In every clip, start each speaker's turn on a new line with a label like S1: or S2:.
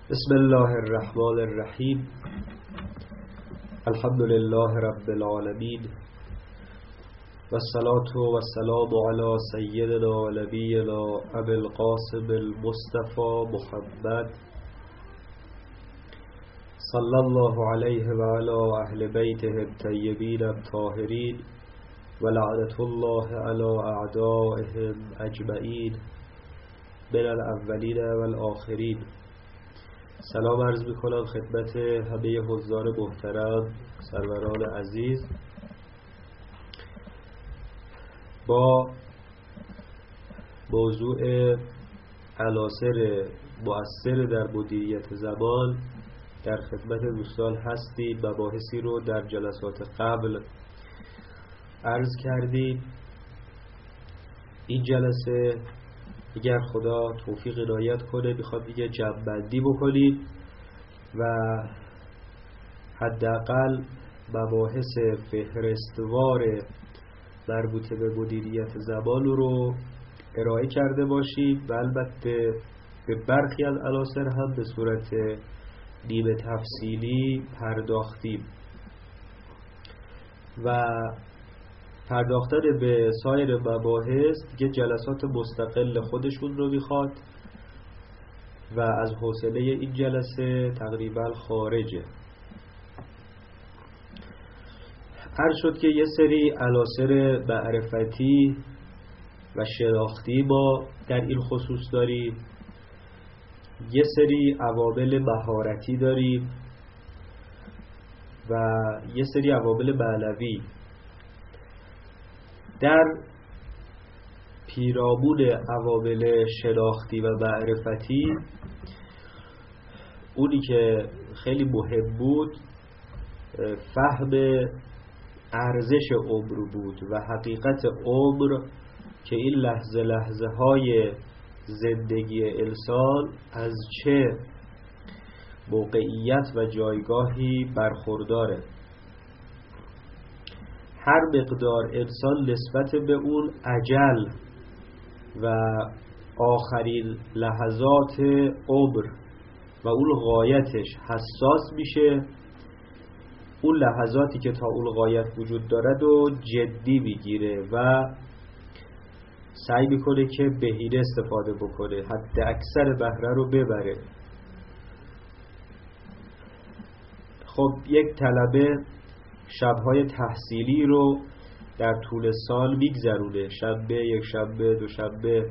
S1: بسم الله الرحمن الرحیم. الحمد لله رب العالمین و الصلاة و السلام علی سیدنا و نبینا ابی القاسم المصطفى محمد صلی الله علیه و علی اهل بیته الطیبین الطاهرین و لعنة الله علی اعدائهم اجمعین من الاولین و الاخرین. سلام عرض میکنم خدمت همه حضار محترم، سروران عزیز. با موضوع عناصر مؤثر در مدیریت زمان در خدمت دوستان هستیم. مباحثی رو در جلسات قبل عرض کردیم. این جلسه اگر خدا توفیق عنایت کنه میخوام یه جمع‌بندی بکنیم و حداقل مباحث فهرستوار مربوط به مدیریت زمان رو ارائه کرده باشیم و البته به برخی از عناصر هم به صورت نیمه تفصیلی پرداختیم و پرداختن به سایر مباحث دیگه جلسات مستقل خودشون رو میخواد و از حوصله این جلسه تقریبا خارجه. هر شد که یه سری عناصر معرفتی و شناختی ما در این خصوص داریم، یه سری عوامل مهارتی داریم و یه سری عوامل معنوی. در پیرامون عوامل شناختی و معرفتی اونی که خیلی مهم بود فهم ارزش عمر بود و حقیقت عمر که این لحظه های زندگی انسان از چه موقعیت و جایگاهی برخورداره. هر مقدار انسان نسبت به اون اجل و آخرین لحظات عمر و اون غایتش حساس میشه، اون لحظاتی که تا اون غایت وجود دارد و جدی میگیره و سعی میکنه که بهینه استفاده بکنه، حد اکثر بهره رو ببره. خب یک طلبه شبهای تحصیلی رو در طول سال میگذرونه، شنبه، یک شنبه، دو شنبه،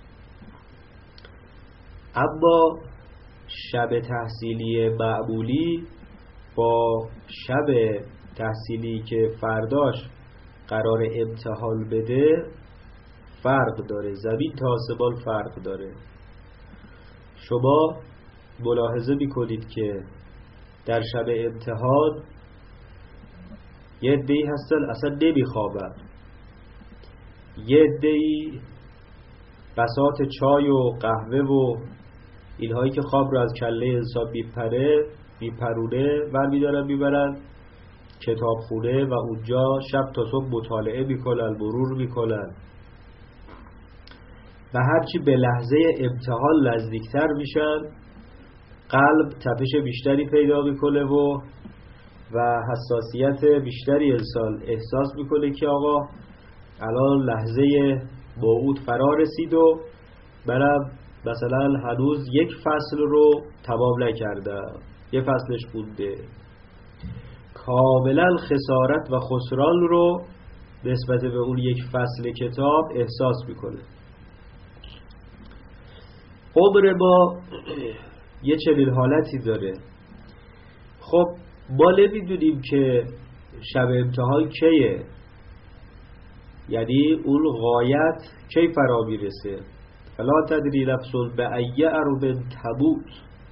S1: اما شب تحصیلی معمولی با شب تحصیلی که فرداش قرار امتحان بده فرق داره، زمین تا آسمان فرق داره. شما ملاحظه میکنید که در شب امتحان یه عده‌ای هستن اصلا نمیخوابن، یه عده‌ای بساط چای و قهوه و اینهایی که خواب رو از کله انسان میپرونه برمیدارن میبرن کتابخونه و اونجا شب تا صبح مطالعه میکنن، مرور میکنن و هرچی به لحظه امتحان نزدیکتر میشن قلب تپش بیشتری پیدا میکنه و حساسیت بیشتری انسان احساس میکنه که آقا الان لحظه موعود فرا رسید و منم مثلا هنوز یک فصل رو تمام نکردم، یه فصلش مونده. کاملا خسارت و خسران رو نسبت به اون یک فصل کتاب احساس میکنه. عمر ما یه چنین حالتی داره. خب ما نمیدونیم که شب امتحان کیه، یعنی اون غایت کی فرا میرسه. فلا تدری نفس بأی ارض تموت.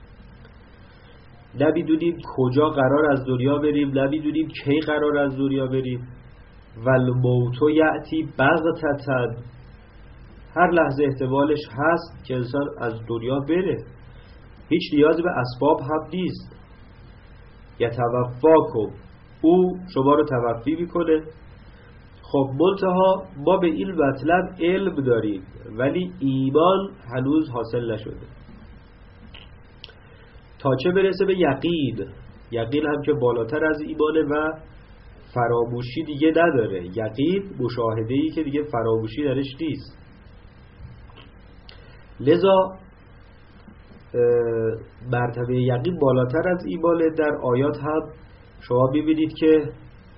S1: نمیدونیم کجا قرار از دنیا بریم، نمیدونیم کی قرار از دنیا بریم. والموت یأتی بغتة. هر لحظه احتمالش هست که انسان از دنیا بره، هیچ نیازی به اسباب هم نیست. یتوفاکم، او شما رو توفی میکنه. خب منتها ما به این مطلب علم داریم ولی ایمان هنوز حاصل نشده. تا چه برسه به یقین. یقین هم که بالاتر از ایمانه و فراموشی دیگه نداره. یقین مشاهده‌ای که دیگه فراموشی درش نیست. لذا مرتبه یقین بالاتر از ایمانه. در آیات هم شما ببینید که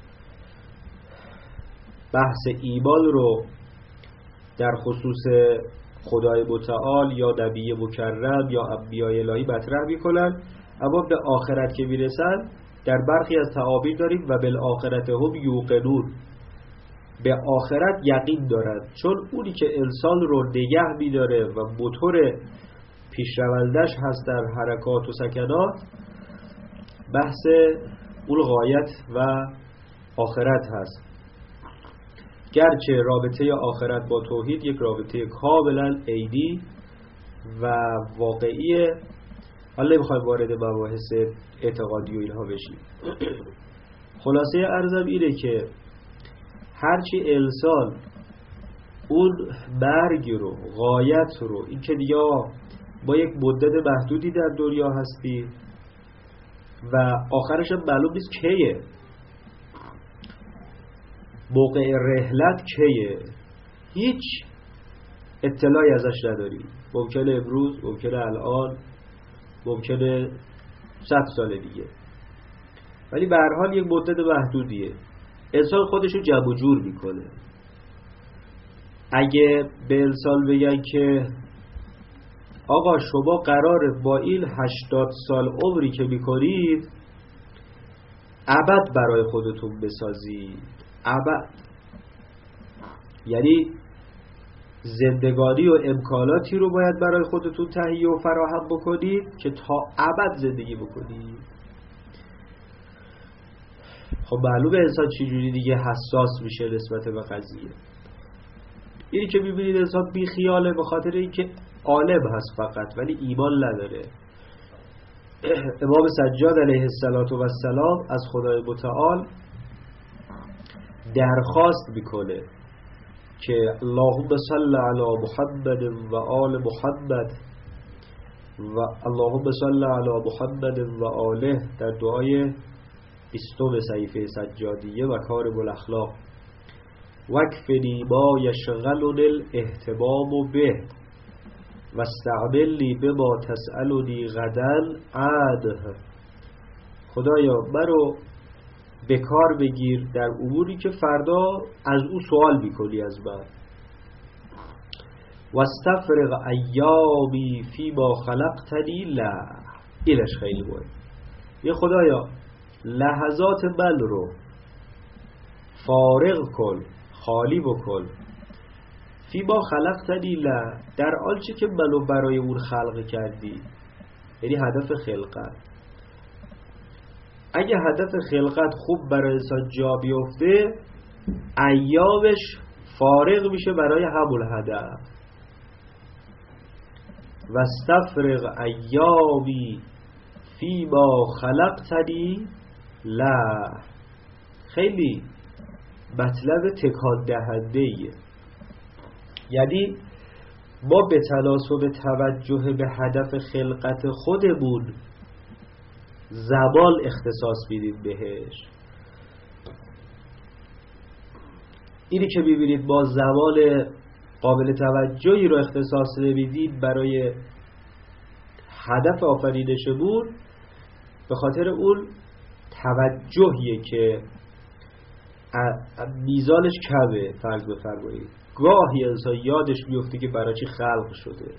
S1: بحث ایمان رو در خصوص خدای متعال یا نبی مکرم یا انبیاء الهی مطرح میکنن، اما به آخرت که میرسن در برخی از تعابیر داریم و بالآخرت هم یوقنون، به آخرت یقین دارن، چون اونی که انسان رو نگه میداره و موتور پیشروندش هست در حرکات و سکنات، بحث اون غایت و آخرت هست. گرچه رابطه آخرت با توحید یک رابطه کاملا عینی و واقعیه، حالا نمیخوایم وارد مباحث اعتقادی و اینها بشیم. خلاصه عرضم اینه که هرچی انسان اون مرگ رو، غایت رو، این که دیگه با یک مدت محدودی در دنیا هستی و آخرش هم معلوم نیست کیه، موقع رحلت کیه، هیچ اطلاعی ازش نداری. ممکنه امروز، ممکنه الان، ممکنه 100 سال دیگه، ولی به هر حال یک مدت محدودیه. انسان خودشو جمع و جور میکنه. اگه به انسان بگن که آقا شما قراره با این 80 سال عمری که میکنید ابد برای خودتون بسازید، ابد، یعنی زندگانی و امکاناتی رو باید برای خودتون تهیه و فراهم بکنید که تا ابد زندگی بکنید. خب معلومه انسان چجوری دیگه حساس میشه نسبت به قضیه. اینی که میبینید انسان بی خیاله به خاطر اینکه عالم هست فقط ولی ایمان نداره. امام سجاد علیه السلام از خدای متعال درخواست میکنه که اللهم صل علی محمد و آل محمد و اللهم صل علی محمد و آله در دعای 20 صحیفه سجادیه و کارم الاخلاق. وکفنی ما یشغلنی الاهتمام به و استعملنی بما تسألنی غدا عنه. خدایا منو به کار بگیر در اموری که فردا از او سوال میکنی از من. و استفرغ ایامی فیما خلقتنی له. اینش خیلی مهم. یه خدایا لحظات من رو فارغ کن، خالی بکن، فیما خلقتنی له، در آنچه که منو برای اون خلق کردی، یعنی هدف خلقت. اگه هدف خلقت خوب برای انسان جا بیفته، ایامش فارغ میشه برای همون هدف. و استفرغ ایامی فیما خلقتنی له. خیلی مطلب تکان دهنده‌ایه. یعنی ما به تناسب توجه به هدف خلقت خودمون زمان اختصاص میدیم بهش. اینی که میبینید ما زمان قابل توجهی رو اختصاص نمیدیم برای هدف آفرینشمون، به خاطر اون توجهیه که میزانش کمه. فرض بفرمایید گاهی انسان یادش میفته که برای چی خلق شده،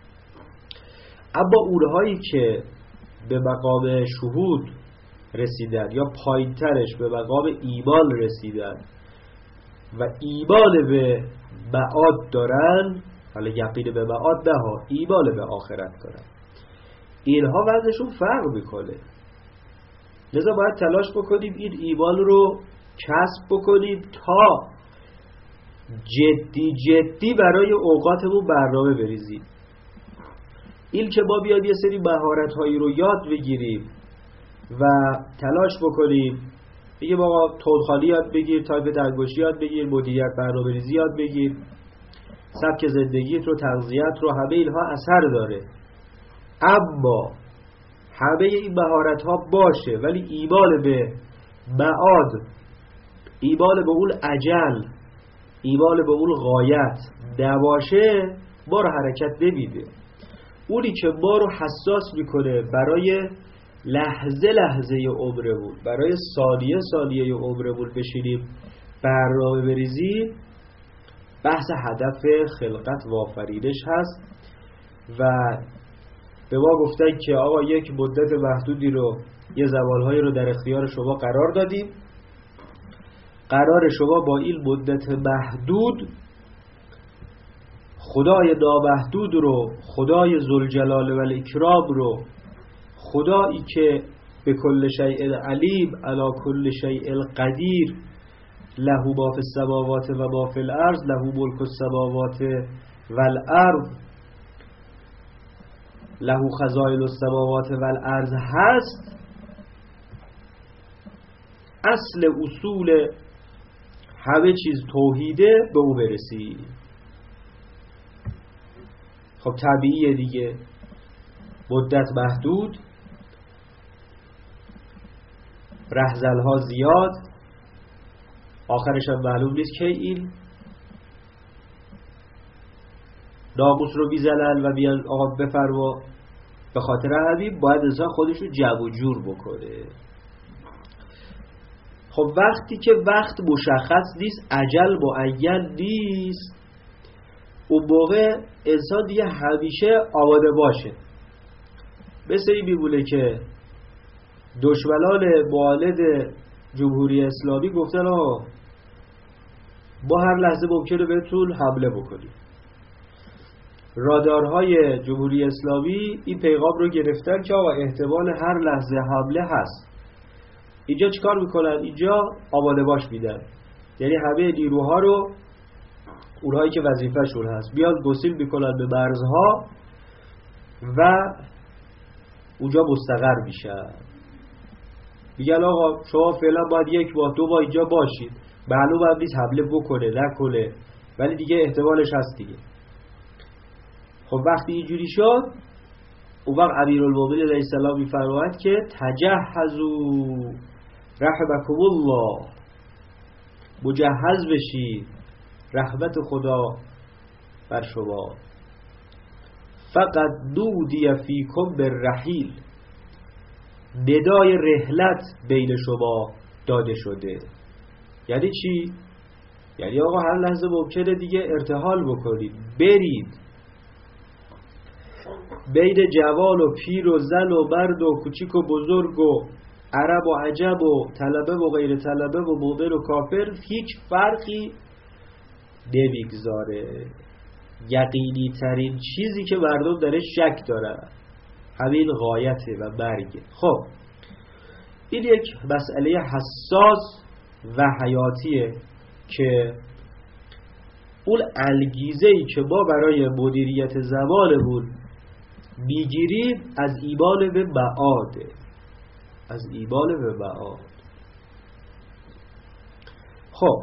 S1: اما اونهایی که به مقام شهود رسیدن یا پایینترش به مقام ایمان رسیدن و ایمان به معاد دارن، حالا یقین به معاد نه ها، ایمان به آخرت دارن، اینها وضعشون فرق میکنه. لذا باید تلاش بکنیم این ایمان رو کسب بکنیم تا جدی برای اوقاتمون برنامه بریزیم. این که ما بیاد یه سری مهارت هایی رو یاد بگیریم و تلاش بکنیم، بگیم آقا تندخوانی یاد بگیر، تایپ انگشتی یاد بگیر، مدیریت برنامه‌ریزی یاد بگیر، سبک زندگیت رو، تغذیت رو، همه اینها اثر داره، اما همه این مهارت ها باشه ولی ایمان به معاد، ایمان به اون اجل، ایمان به اون غایت نباشه ما رو حرکت نمیده. اونی که ما رو حساس میکنه برای لحظه لحظه عمرمون، برای ثانیه ثانیه عمرمون بشینیم برنامه بریزیم، بحث هدف خلقت و آفرینش هست. و به ما گفتن که آقا یک مدت محدودی رو، یه زمانهایی رو در اختیار شما قرار دادیم، قرار شما با این مدت محدود خدای نامحدود رو، خدای ذوالجلال و الاکرام رو، خدایی که به کل شیء علیم علی کل شیء قدیر، له ما فی السماوات و ما فی الارض، له ملک السماوات و الارض، له خزائن السماوات و الارض هست، اصل اصول همه چیز توحیده، به او برسی. خب طبیعیه دیگه، مدت محدود، رهزلها زیاد، آخرش هم معلوم نیست که این ناموس رو بیزنن و بیان آقا بفرما. به خاطر همین باید انسان خودش رو جمع و جور بکنه. خب وقتی که وقت مشخص نیست، اجل معین نیست، اون موقع انسان دیگه همیشه آماده باشه. مثل این میمونه که دشمنان معاند جمهوری اسلامی گفتن آقا ما هر لحظه ممکنه بهتون حمله بکنیم. رادارهای جمهوری اسلامی این پیغام رو گرفتن که آقا احتمال هر لحظه حمله هست. اینجا چیکار میکنن؟ اینجا آماده باش میدن، یعنی همه نیروها رو، اونهایی که وظیفه‌شون هست، بیان گسیل میکنن به مرزها و اونجا مستقر میشن. میگن آقا شما فعلا باید 1 ماه 2 ماه اینجا باشید، معلوم هم نیست حمله بکنه نکنه ولی دیگه احتمالش هست دیگه. خب وقتی اینجوری شد، اون وقت امیرالمومنین علیه السلام میفرماید که تجهزوا رحمکم الله، مجهز بشید رحمت خدا بر شما. فقط نودی فیکم بالرحیل، ندای رحلت بین شما داده شده. یعنی چی؟ یعنی آقا هر لحظه ممکنه دیگه ارتحال بکنید، برید. بین جوان و پیر و زن و مرد و کوچیک و بزرگ و عرب و عجم و طلبه و غیر طلبه و مؤمن و کافر هیچ فرقی نمیگذاره. یقینی ترین چیزی که مردم درش شک دارن همین غایته و مرگه. خب این یک مسئله حساس و حیاتیه که اون انگیزه‌ای که ما برای مدیریت زمانمون میگیریم از ایمان به معاده، از ایمان به معاد. خب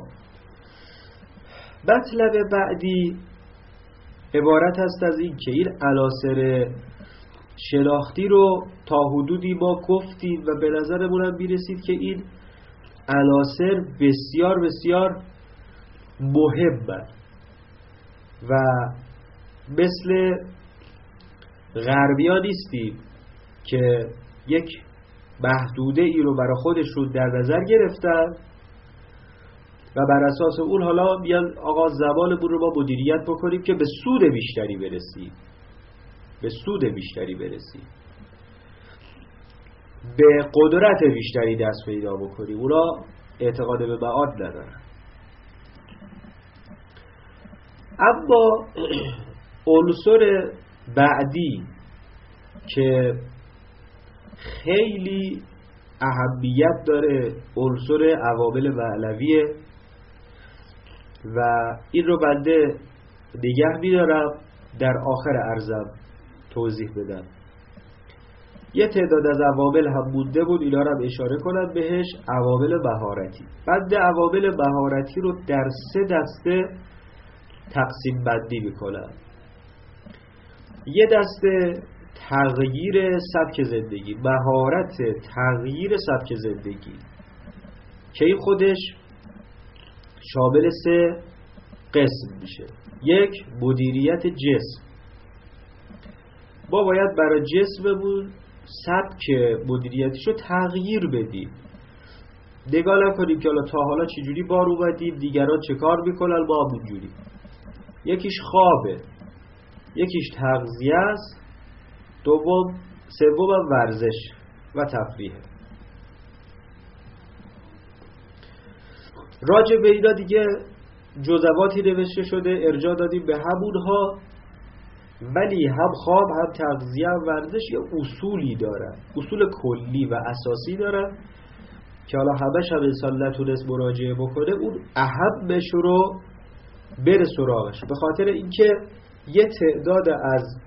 S1: مطلب بعدی عبارت است از این که این عناصر شناختی رو تا حدودی ما گفتیم و به نظرمون هم میرسید که این عناصر بسیار بسیار مهمه و مثل غربی‌ها نیستیم که یک محدوده ای رو برای خودشون در نظر گرفتن و بر اساس اون حالا بیان آقا زمانمون رو ما مدیریت بکنیم که به سود بیشتری برسیم، به سود بیشتری برسیم، به قدرت بیشتری دست پیدا بکنیم. اونا اعتقاد به معاد ندارن. اما عنصر بعدی که خیلی اهمیت داره عنصر عوامل معنویه و این رو بنده نگه می‌دارم در آخر عرضم توضیح بدم. یه تعداد از عوامل هم مونده بود، اینا رو هم اشاره کنم بهش. عوامل مهارتی، بنده عوامل مهارتی رو در 3 دسته تقسیم بندی میکنم. یه دسته تغییر سبک زندگی، مهارت تغییر سبک زندگی که این خودش شامل 3 قسم میشه. 1 مدیریت جسم. ما باید برای جسممون سبک مدیریتیشو تغییر بدیم. نگاه نکنیم که تا حالا چجوری بار اومدیم، دیگران چه کار میکنن، ما همونجوری. یکیش خوابه، یکیش تغذیه است، سوم ورزش و تفریحه. راجع به اینا دیگه جزواتی نوشته شده، ارجاع دادیم به همونها، ولی هم خواب هم تغذیه هم ورزش یه اصولی دارن، اصول کلی و اساسی دارن که حالا همش هم انسان نتونست مراجعه بکنه، اون اهمش رو بره سراغش، به خاطر اینکه یه تعداد از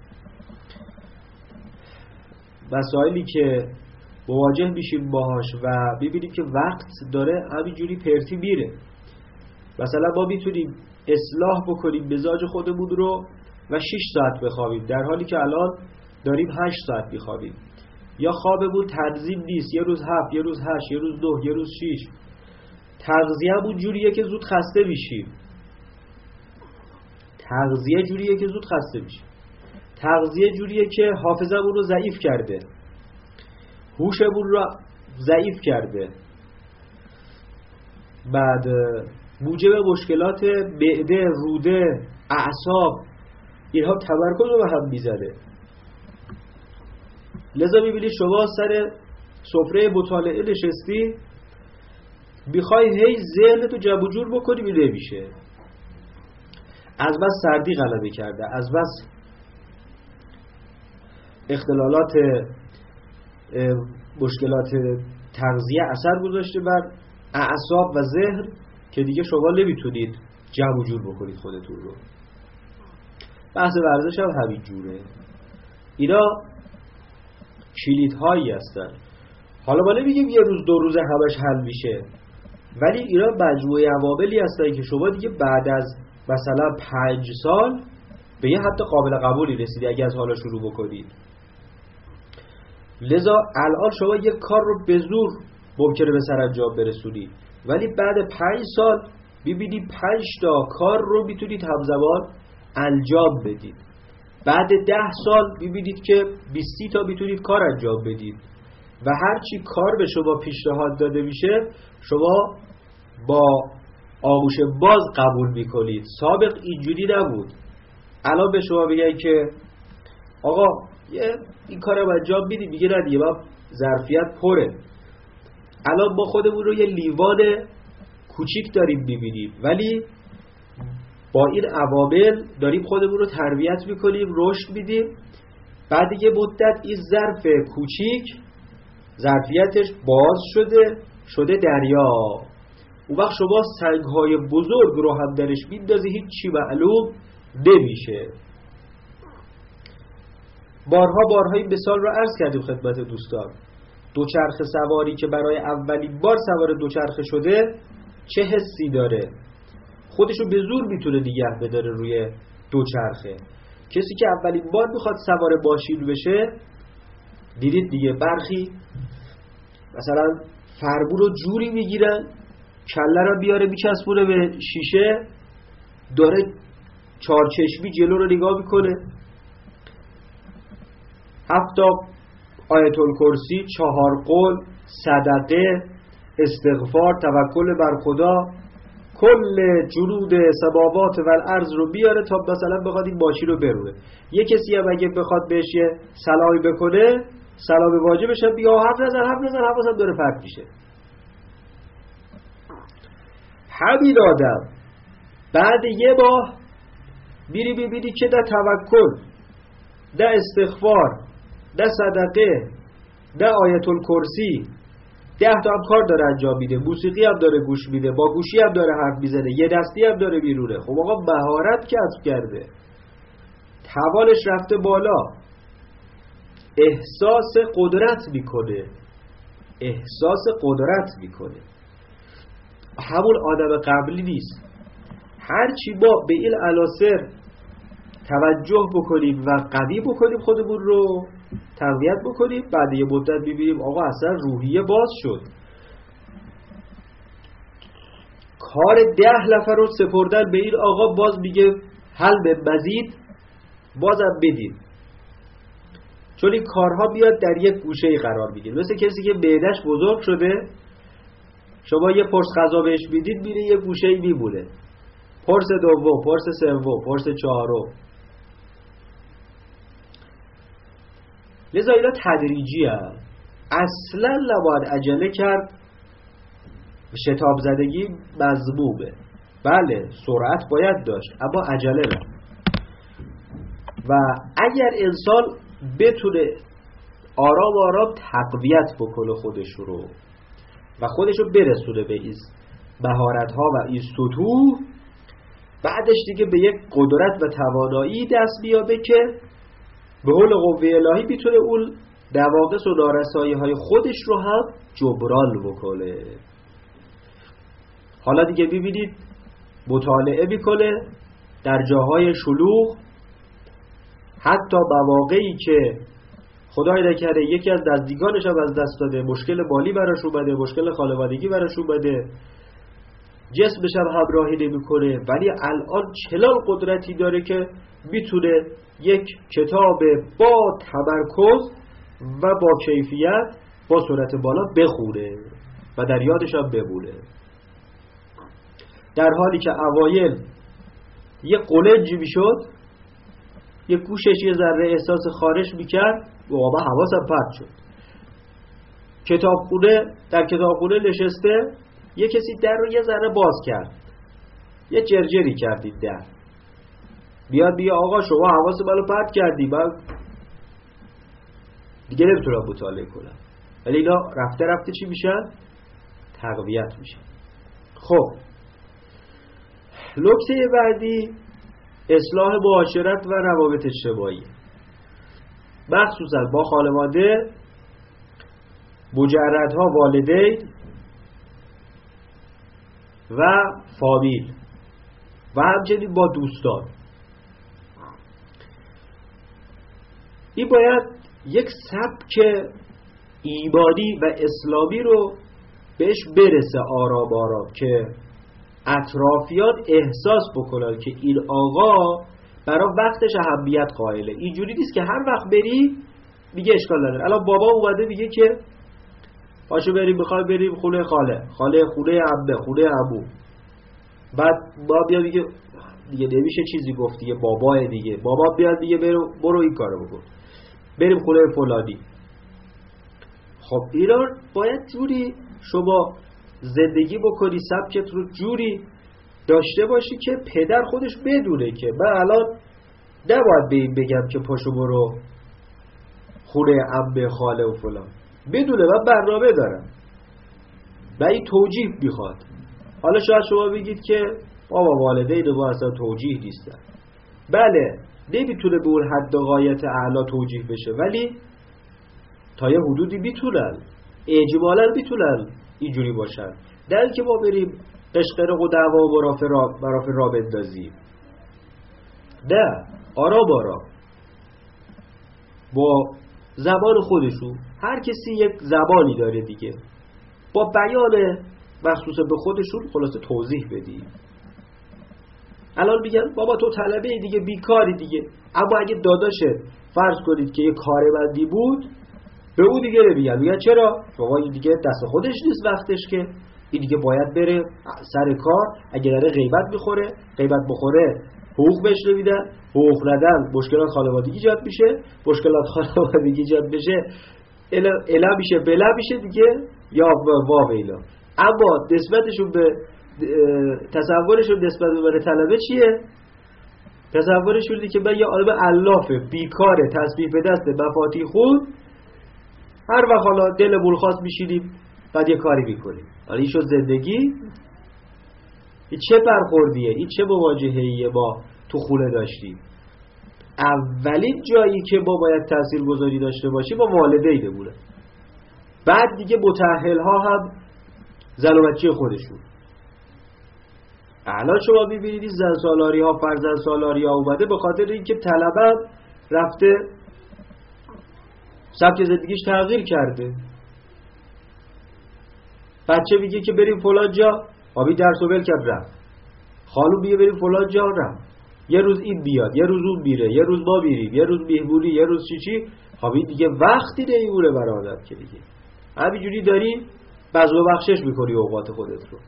S1: مسائلی که مواجه میشیم باهاش و ببینیم که وقت داره همینجوری پرتی میره. مثلا ما میتونیم اصلاح بکنیم مزاج خودمون رو و 6 ساعت بخوابیم، در حالی که الان داریم 8 ساعت میخوابیم. یا خوابمون تنظیم نیست، یه روز 7، یه روز 8، یه روز 9، یه روز 6. تغذیه‌مون جوریه که زود خسته میشیم. تغذیه جوریه که حافظه‌مون رو ضعیف کرده، هوشمون رو ضعیف کرده. بعد موجب مشکلات معده، روده، اعصاب، اینها تمرکز رو به هم میزنه. لذا میبینید شما سر سفره مطالعه نشستی، میخوای هی ذهنتو جمع و جور بکنی، نمیشه. از بس سردی غلبه کرده، از بس اختلالات مشکلات تغذیه اثر گذاشته بر اعصاب و ذهن که دیگه شما نمیتونید جمع و جور بکنید خودتون رو. بحث ورزش هم همین جوره. اینا کلیدهایی هستن. حالا ما نمیگیم یه روز 2 روز همش حل میشه، ولی اینا مجموعه عواملی هستن که شما دیگه بعد از مثلا 5 سال به یه حد قابل قبولی رسیدی اگه از حالا شروع بکنید. لذا الان شما یک کار رو به زور ممکنه به سرانجام برسونید، ولی بعد 5 سال ببینید 5 تا کار رو میتونید همزمان انجام بدید. بعد 10 سال ببینید که 20 تا میتونید کار انجام بدید و هرچی کار به شما پیشنهاد داده میشه شما با آغوش باز قبول میکنید. سابق اینجوری نبود. الان به شما بگن که آقا این کارم انجام بدید، میگه نه دیگه من ظرفیت پره. الان ما خودمون رو یه لیوان کوچیک داریم میبینیم، ولی با این عوامل داریم خودمون رو تربیت میکنیم، رشد میدیم. بعد یه مدت این ظرف کوچیک ظرفیتش باز شده دریا. اون وقت شما سنگهای بزرگ رو هم درش میندازی، هیچ چی معلوم نمیشه. بارها این مثال رو عرض کردیم خدمت دوستان. دوچرخه سواری که برای اولین بار سوار دوچرخه شده چه حسی داره؟ خودشو به زور میتونه نگه بداره روی دوچرخه. کسی که اولین بار میخواد سوار ماشین بشه، دیدید دیگه برخی مثلا فرمون رو جوری میگیرن کله رو بیاره میچسبونه به شیشه، داره چارچشمی جلو رو نگاه میکنه. 7 آیت الکرسی، 4 قول، صدقه، استغفار، توکل بر خدا، کل جنود سماوات و الارض رو بیاره تا مثلا بخواد این ماشین رو برونه. یه کسی هم اگه بخواد بهش یه سلامی بکنه، سلام واجبش هم بیا حرف نزن حواسم داره پرت میشه. همین آدم بعد یه ماه میری ببینی که نه توکل، نه استغفار، نه صدقه، نه آیت الکرسی، 10 تا هم کار داره انجام میده، موسیقی هم داره گوش میده، با گوشی هم داره حرف میزنه، یه دستی هم داره بیرونه. خب آقا مهارت کسب کرده، توانش رفته بالا، احساس قدرت میکنه. همون آدم قبلی نیست. هرچی ما به این عناصر توجه بکنیم و قوی بکنیم خودمون رو، تقویت بکنیم، بعد یه مدت ببینیم آقا اصلا روحیه باز شد. کار 10 نفر رو سپردن به این آقا، باز میگه حل به مزید بازم بدید، چون این کارها بیاد در یک گوشه قرار میگیره. مثل کسی که معده‌اش بزرگ شده، شما یه پرس غذا بهش میدید میره یه گوشه میمونه، پرس دوم، پرس سوم، پرس چهارم. لذا اینا تدریجی هست. اصلا نباید عجله کرد. شتاب زدگی مذمومه، بله سرعت باید داشت اما عجله نه. و اگر انسان بتونه آرام آرام تقویت بکنه خودش رو و خودش رو برسونه به این مهارت ها و این سطوح، بعدش دیگه به یک قدرت و توانایی دست بیابه که به حول قوه الهی میتونه اون نواقص و نارسایی های خودش رو هم جبران بکنه. حالا دیگه ببینید مطالعه میکنه در جاهای شلوغ، حتی مواقعی که خدای نکرده یکی از نزدیکانش هم از دست داده، مشکل مالی براش اومده، مشکل خانوادگی براش اومده، جسمش هم همراهی نمیکنه، ولی الان چنان قدرتی داره که میتونه یک کتاب با تمرکز و با کیفیت با سرعت بالا بخونه و در یادش هم بمونه. در حالی که اوایل یه قلنجی میشد، یه گوشش یه ذره احساس خارش میکرد و آبا حواسم پرت شد. در کتابخونه نشسته، یه کسی در رو یه ذره باز کرد، یه جرجری کردید در، بیاد بگه آقا شما حواس منو پرت کردی، من دیگه نمیتونم مطالعه کنم. ولی اینا رفته رفته چی میشن؟ تقویت میشن. خب نکته بعدی اصلاح معاشرت و روابط اجتماعی، مخصوصا با خانواده، مجردها، والدین و فامیل و همچنین با دوستان. این باید یک سبک ایمانی و اسلامی رو بهش برسه آرام آرام که اطرافیان احساس بکنن که این آقا برای وقتش اهمیت قائله. اینجوری نیست که هر وقت بری میگه اشکال نداره. الان بابا اومده میگه که پاشو بریم، میخوایم بریم خونه خاله، خونه عمه، خونه عمو. بعد بابا بیاد میگه دیگه نمیشه چیزی گفت دیگه، بابا دیگه، بابا بیاد میگه برو این کارو بکن، بریم خونه فلانی. خب اینا باید جوری شما زندگی بکنی، سبکت رو جوری داشته باشی که پدر خودش بدونه که من الان نباید به این بگم که پاشو برو خونه عمه، خاله و فلان. بدونه من برنامه دارم و این توجیه میخواد. حالا شاید شما بگید که بابا والدین ما اصلا توجیه نیستن. بله نمیتونه به اون حد و غایت اعلا توجیه بشه، ولی تا یه حدودی میتونن، اجمالا میتونن اینجوری باشن. نه که ما بریم قشقرق و دعوا و مرافع را بندازیم. نه، آرام آرام با زبان خودشون، هر کسی یک زبانی داره دیگه، با بیان مخصوص به خودشون خلاصه توضیح بدیم. الان میگن بابا تو طلبه دیگه، بیکاری دیگه، اما اگه داداشه فرض کنید که یه کارمندی بود، به اون دیگه میگن چرا؟ شما این دیگه دست خودش نیست وقتش که، این دیگه باید بره سر کار. اگه داره غیبت بخوره حقوق بهش نمیدن، حقوق ندن مشکلات خانوادگی ایجاد میشه، مشکلات خانوادگی ایجاد بشه الا میشه بلا میشه دیگه، یا وا اینا. اما نسبتشون به تصورشون نسبت به طلبه چیه؟ تصورشون اینه که من یه آدم علافه، بیکاره، تسبیح به دست، مفاتیح خود، هر وقت حالا دلمون خواست میشینیم بعد یه کاری میکنیم. حالا این شد زندگی؟ این چه برخوردیه؟ این چه مواجهه‌ایه ما تو خونه داشتیم؟ اولین جایی که ما باید تاثیرگذاری داشته باشیم با والدینمونه، بعد دیگه متأهل‌ها هم زن و بچه خودشون. الان شما می‌بینید زن سالاری ها، فرزند سالاری ها اومده به خاطر اینکه طلبه رفته سبک زندگیش تغییر کرده. بچه میگه که بریم فلان جا، آبی درس و ول کرد رفت. خانوم میگه بریم فلان جا رفت. یه روز این بیاد، یه روز اون میره، یه روز ما میریم، یه روز مهمونی، یه روز چی. آبی دیگه وقتی نمیمونه برای آدم که دیگه همینجوری داری بذل و بخشش میکنی اوقات خودت رو.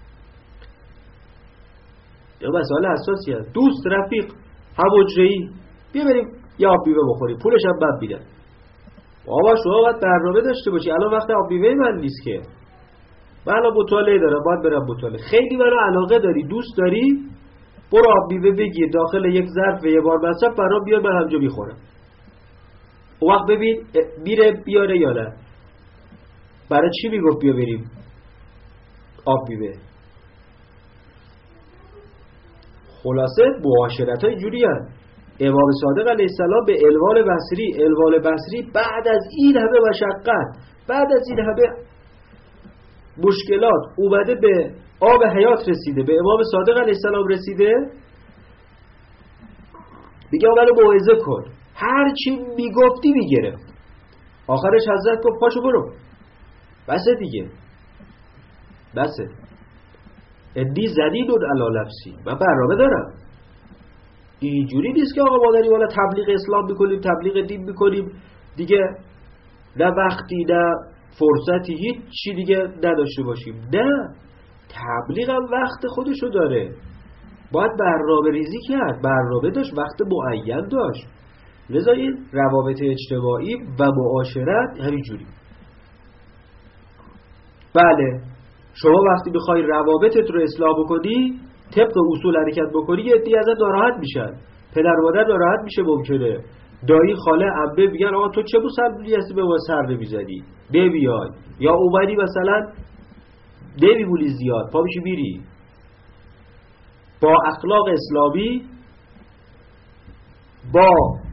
S1: یه مسئله اساسی هست. دوست، رفیق، هم‌حجره‌ای، بیا بریم یه آب میوه بخوریم، پولش هم من میدم. بابا شما باید برنامه داشته باشی. الان وقت آب میوه من نیست که، من الان مطالعه دارم، باید برم مطالعه. خیلی برای علاقه داری، دوست داری، برو آب میوه بگیر داخل یک ظرف یه بار مصرف برام بیار، من همجا میخورم. اون وقت ببین میره بیاره یا نه. برای چی میگفت بیا بریم آب میوه؟ خلاصه معاشرت های جوری هست. امام صادق علیه السلام به الوال بصری بعد از این همه مشقت، بعد از این همه مشکلات اومده به آب حیات رسیده، به امام صادق علیه السلام رسیده، میگه منو موعظه کن. هر چی میگفتی میگرفت. آخرش حضرت گفت پاشو برو، بسه دیگه، بسه. ادی زدیدون علی نفسی، من برنامه دارم. اینجوری نیست که آقا ما داریم والا تبلیغ اسلام میکنیم، تبلیغ دین میکنیم دیگه، نه وقتی نه فرصتی هیچ چی دیگه نداشته باشیم. نه، تبلیغ هم وقت خودشو داره، باید برنامه ریزی کرد، برنامه داشت، وقت معین داشت. لذا این روابط اجتماعی و معاشرت همینجوری. بله، شما وقتی بخوای روابطت رو اصلاح بکنی، طبق اصول حرکت بکنی، یه عده‌ای ازت ناراحت میشن. پدر مادر ناراحت میشه، ممکنه دایی، خاله، عمه میگن آقا تو چه مسلمونی هستی به ما سر نمیزنی، نمیای، یا اومدی مثلا نمیمونی زیاد، پا میشی میری. با اخلاق اسلامی، با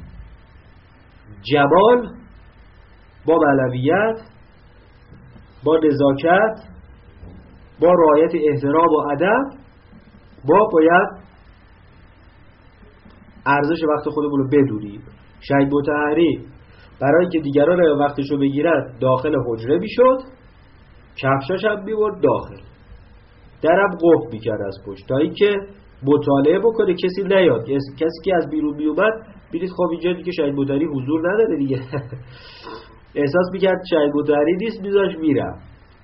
S1: جمال، با معنویت، با نزاکت، با رعایت احترام و ادب، ما باید ارزش وقت خودمون رو بدونیم. شهید مطهری برای که دیگران وقتشو بگیرد داخل حجره میشد، کفشاش هم میبرد داخل، درم قفل میکرد از پشت، تا اینکه مطالعه بکنه کسی نیاد. کسی که از بیرون میومد ببینید خب اینجا دیگه شهید مطهری حضور نداره دیگه احساس میکرد شهید مطهری نیست، میذاش میرم.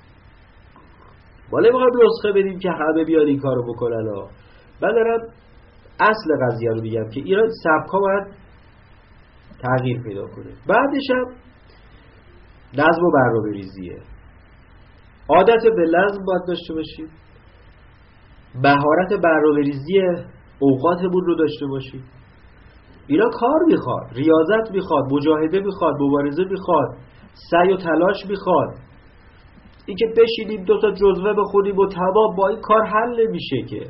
S1: ما نمیخوایم نسخه بدیم که همه بیان این کارو بکنن. من دارم اصل قضیه رو میگم که ایران سبکا باید تغییر پیدا کنه. بعدش هم نظم و برنامه ریزیه. عادت به نظم باید داشته باشیم، مهارت برنامه ریزی اوقاتمون رو داشته باشیم. اینا کار میخواد، ریاضت میخواد، مجاهده میخواد، مبارزه میخواد، سعی و تلاش میخواد. این که بشینیم دو تا جزوه بخونیم و تمام، با این کار حل نمیشه که.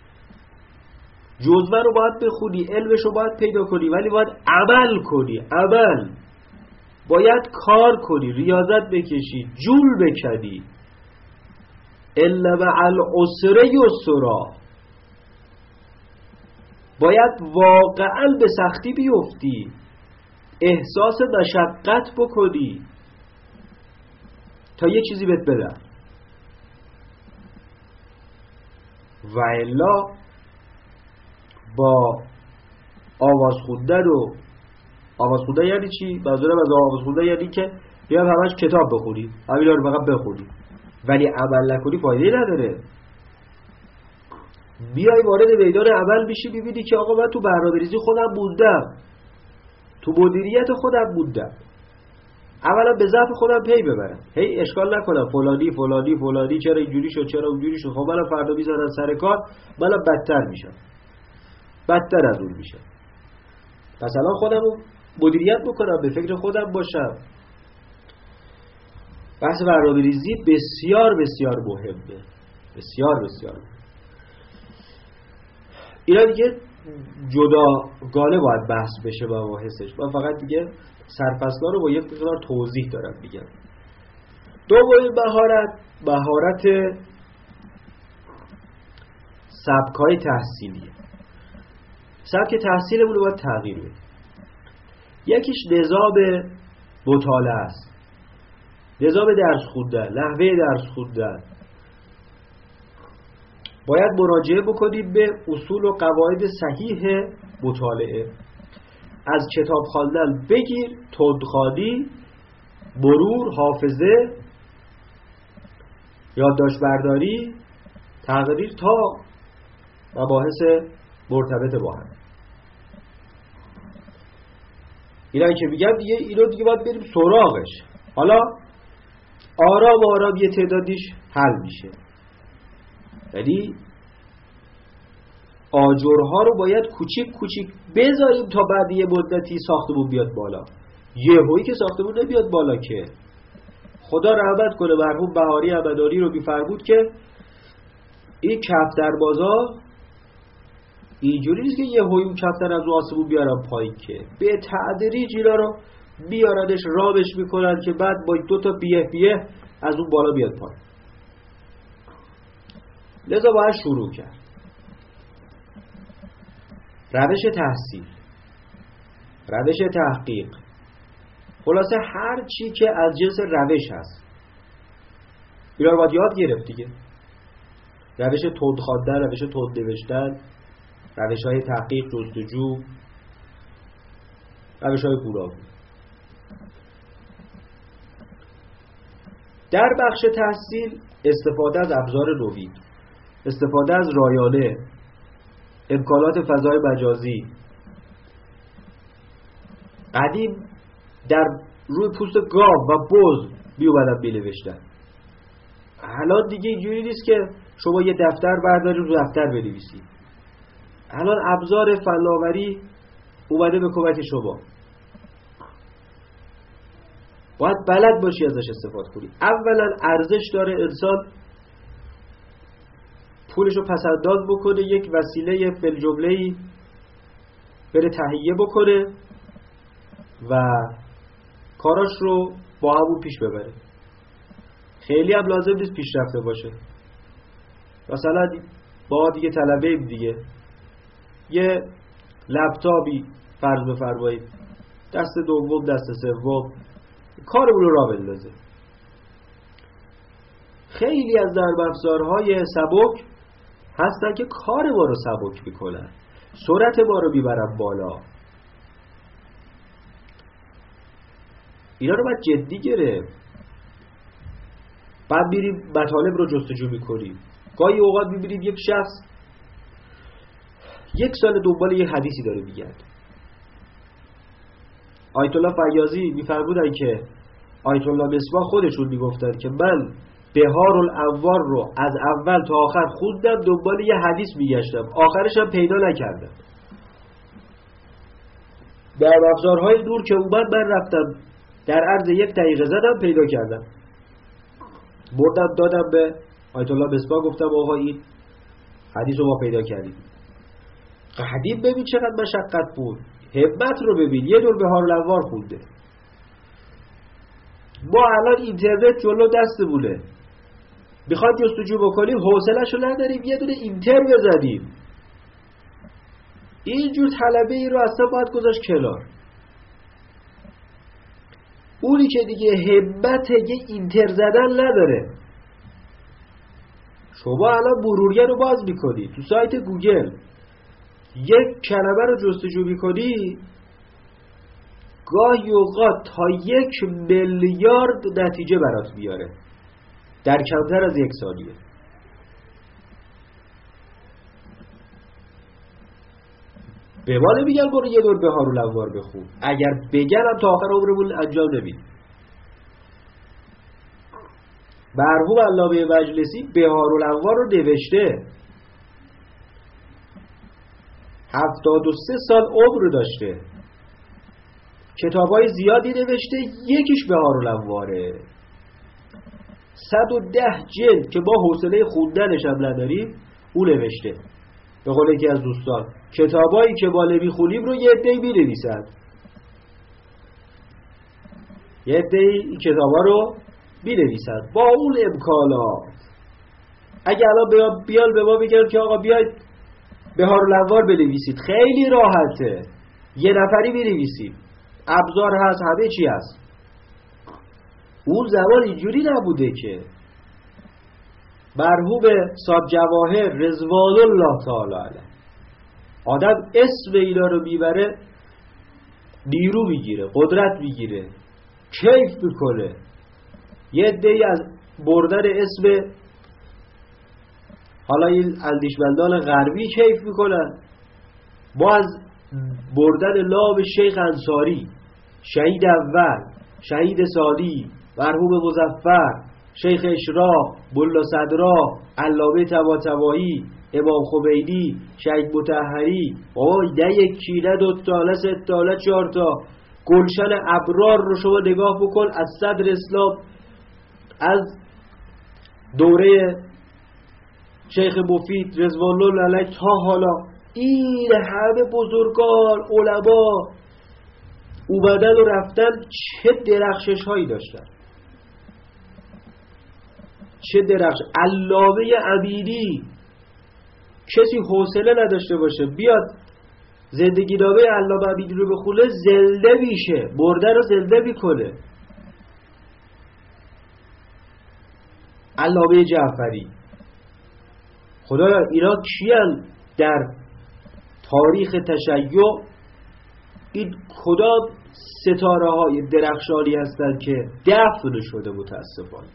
S1: جزوه رو باید بخونی، علمش رو باید پیدا کنی، ولی باید عمل کنی. عمل باید کار کنی، ریاضت بکشی، جول بکنی. الا مع العسر یسرا، باید واقعا به سختی بیفتی، احساس مشقت بکنی تا یه چیزی بهت بدن. و الا با آواز خوندن و آواز خوندن یعنی چی؟ منظورم از آواز خوندن یعنی که بیام همش کتاب بخونی، همینا رو فقط بخونی ولی عمل نکنی فایده نداره. بیای وارد میدان عمل بشی، ببینی که آقا من تو برنامه‌ریزی خودم موندم، تو مدیریت خودم موندم، اولا به ضعف خودم پی ببرم، هی اشکال نکنم فلانی چرا اینجوری شد، چرا اونجوری شد، خب منم فردا میذارم سر کار، منم بدتر میشم، بدتر از اون میشم. پس الان خودم رو مدیریت بکنم، به فکر خودم باشم. بحث برنامه‌ریزی بسیار بسیار مهمه، بسیار بسیار مهمه. اینا دیگه جداگانه باید بحث بشه مباحثش. من فقط دیگه سرفصلا رو با یک مقدار توضیح دارم میگم. دومین مهارت سبکای تحصیلیه. سبک تحصیلمون رو باید تغییر بدیم. یکیش نظام مطالعه است. نظام درس خوندن، نحوه درس خوندن، باید مراجعه بکنید به اصول و قواعد صحیح مطالعه. از کتاب خواندن بگیر، تندخوانی، مرور، حافظه، یادداشت برداری، تقریر تا مباحث مرتبط با هم. اینایی که میگم دیگه، اینو دیگه باید بریم سراغش. حالا آرام آرام یه تعدادیش حل میشه. یعنی آجرها رو باید کوچیک کوچیک بذاریم تا بعد یه مدتی ساختمون بیاد بالا. یهویی که ساختمون نمیاد بالا که. خدا رحمت کنه مرحوم بهاری عبدانی رو میفرمود که این کفتربازا اینجوری نیست که یهویی اون کفتر از آسمون بیارن پایین، که به تدریج اینا رو بیارنش رامش میکنن که بعد با 2 تا بیه از اون بالا بیاد پایین. لذا باید شروع کرد. روش تحصیل، روش تحقیق، خلاصه هر چی که از جنس روش هست اینا رو باید یاد گرفت دیگه. روش تند خواندن، روش تند نوشتن، روش‌های تحقیق، جستجو، روش‌های گوناگون. در بخش تحصیل استفاده از ابزار نوین، استفاده از رایانه، امکانات فضای مجازی. قدیم در روی پوست گاو و بز میومدن بنوشتن. الان دیگه اینجوری نیست که شما یه دفتر بردارید رو دفتر بنویسید. الان ابزار فناوری اومده به کمک شما. باید بلد باشی ازش استفاده کنی. اولا ارزش داره انسان پولشو پسنداز بکنه، یک وسیله فی‌الجمله‌ای بره تهیه بکنه و کاراش رو با همون پیش ببره. خیلی هم لازم نیست پیشرفته باشه. مثلا با دیگه طلبه دیگه یه لپتاپی فرض بفرمایید، دست دوم دست سوم کارمون رو راه بندازه. خیلی از نرم افزارهای سبک هستن که کار ما رو سبک میکنن، سرعت ما رو میبرن بالا. اینا رو باید جدی گرفت. بعد میریم مطالب رو جستجو میکنیم. گاهی اوقات میبینیم یک شخص 1 سال دنبال یه حدیثی داره میگرد. آیت الله فیاضی میفرمودن که آیت الله مصباح خودشون میگفتن که من بهار الانوار رو از اول تا آخر خوندم، دنبال یه حدیث میگشتم، آخرش هم پیدا نکردم. در ابزارهای نور که اومد من رفتم در عرض 1 دقیقه زدم پیدا کردم، بردم دادم به آیت الله مصباح، گفتم آقا این حدیث رو ما پیدا کردیم. قدیم ببین چقدر مشقت بود، همت رو ببین، یه دور بهار الانوار خونده. ما الان اینترنت جلو دستمونه، میخواد جستجو بکنیم حوصله‌شو نداریم یه دونه اینتر بزنیم. اینجور طلبه ای رو اصلا باید گذاشت کنار. اونی که دیگه همت یه اینتر زدن نداره، شما الان مرورگر رو باز میکنی تو سایت گوگل، یک کلمه رو جستجو میکنی، گاهی اوقات تا 1 میلیارد نتیجه برات بیاره در کمتر از 1 ثانیه. به ما نمیگن برو یه دور بهار الانوار بخون، اگر بگنم تا آخر عمرمون انجام نمیدیم. مرحوم علامه مجلسی بهار الانوار رو نوشته، 73 سال عمر داشته، کتابای زیادی نوشته، یکیش بهار الانواره. 110 جلد که ما حوصله خوندنش هم نداریم او نوشته. به قول یکی از دوستان کتابایی که ما نمیخونیم رو یه عده‌ای می‌نویسن، یه عده‌ای این کتابا رو می‌نویسن با اون امکانات. اگه الان بیان به ما بگن که آقا بیاید بهار الانوار بنویسید، خیلی راحته، 1 نفری بنویسید، ابزار هست، همه چی هست. اون زمان اینجوری نبوده که. مرحوم صاحب جواهر رضوان الله تعالی علیه آدم اسم اینا رو میبره نیرو میگیره، قدرت میگیره، کیف میکنه. یه عده‌ای از بردن اسم حالا این اندیشمندان غربی کیف میکنن. ما از بردن نام شیخ انصاری، شهید اول، شهید ثانی، مرحوم مظفر، شیخ اشراق، ملا صدرا، علامه طباطبایی، امام خمینی، شهید مطهری، نه یکی نه دوتا نه سه نه چهار تا، گلشن ابرار رو شما نگاه بکن از صدر اسلام، از دوره شیخ مفید رضوان الله علیه تا حالا این همه بزرگان علما اومدن و رفتن، چه درخشش هایی داشتن، چه درخش. علامه امینی کسی حوصله نداشته باشه بیاد زندگی نامه علامه امینی رو بخونه زنده میشه، مرده رو زنده میکنه. علامه جعفری، خدایا اینا کیان در تاریخ تشیع؟ این کدام ستاره های درخشانی هستند که دفن شده متاسفانه.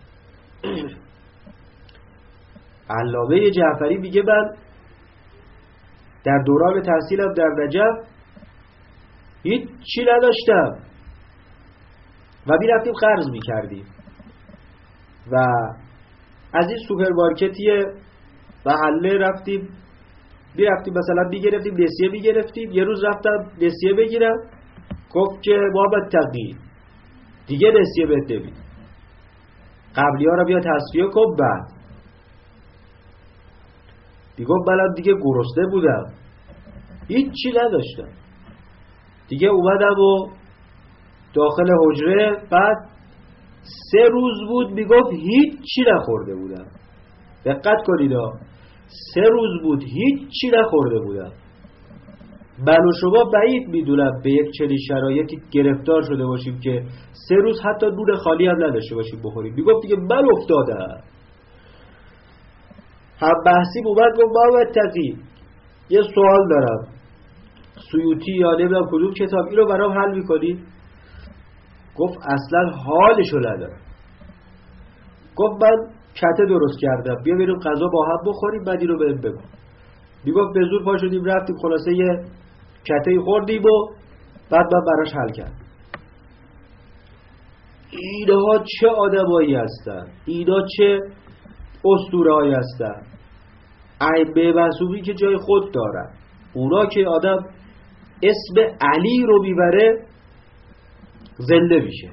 S1: علامه جعفری میگه من در دوران تحصیلم در نجف هیچ چی نداشتم و میرفتیم قرض میکردیم و از این سوپرمارکتی محله رفتیم میرفتیم مثلا میگرفتیم نسیه میگرفتیم. یه روز رفتم نسیه بگیرم، گفت که محمد تقی دیگه نسیه بهت نمید، قبلی ها رو بیا تصفیه کن. بعد دیگه منم دیگه گرسنه بودم، هیچ چی نداشتم دیگه. اومدم و داخل حجره، بعد 3 روز بود میگفت هیچ چی نخورده بودم. دقت کنید 3 روز بود هیچ چی نخورده بودم. من و شما بعید میدونم به یک چنین شرایطی گرفتار شده باشیم که 3 روز حتی نون خالی هم نداشته باشیم بخوریم. میگفت دیگه من افتادم. هم بحثی اومد گفت محمد تقی یه سوال دارم، سیوطی یا نمیدونم کدوم کتاب، اینو برام حل میکنی؟ گفت اصلا حالشو ندارم. گفت من کته درست کردم، بیا بریم غذا با هم بخوریم بعد اینو بهم بگو. میگفت به زور پا شدیم رفتیم خلاصه یه کته خوردیم و بعد من براش حل کردم. اینها چه آدمایی هستن، اینا چه اسطوره‌ای هستن. ائمه معصومی که جای خود دارن، اونا که آدم اسم علی رو میبره زنده میشه.